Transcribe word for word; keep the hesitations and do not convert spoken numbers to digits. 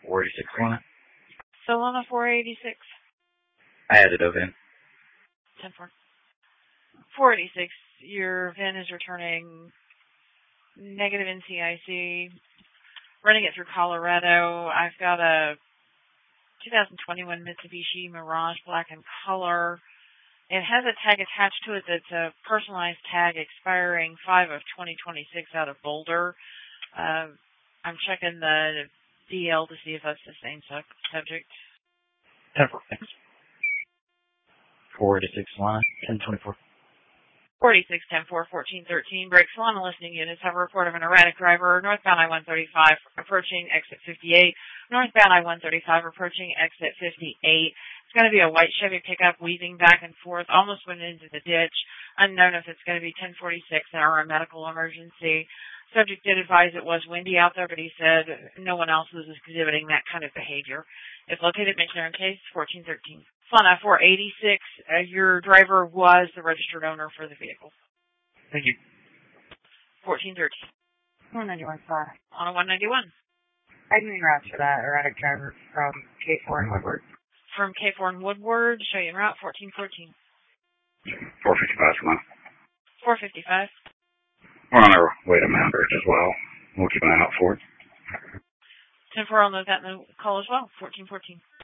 four eighty-six one. Solana four eighty-six. I added a V I N. ten four. four eighty-six, your V I N is returning negative N C I C. Running it through Colorado. I've got a two thousand twenty-one Mitsubishi Mirage Black in color. It has a tag attached to it that's a personalized tag expiring five of twenty twenty-six out of Boulder. Uh, I'm checking the D L to see if that's the same sub- subject. ten four, thanks. four eighty-six Solana, ten twenty-four. forty-six ten four fourteen thirteen. Break Solana listening units have a report of an erratic driver northbound I one thirty-five approaching exit fifty-eight. Northbound I one thirty-five approaching exit fifty-eight. It's going to be a white Chevy pickup weaving back and forth, almost went into the ditch. Unknown if it's going to be ten forty-six or a medical emergency. Subject did advise it was windy out there, but he said no one else was exhibiting that kind of behavior. If located, mention in case fourteen thirteen. Solana four eighty-six, uh, your driver was the registered owner for the vehicle. Thank you. fourteen thirteen. one ninety-one, sir. On a one ninety-one. I didn't route for that erratic driver from K four and Woodward. From K four and Woodward, show you en route, fourteen fourteen. four fifty-five Solana. four fifty-five. We're on our way to Mount Ridge as well. We'll keep an eye out for it. ten four, I'll note that in the call as well, fourteen fourteen.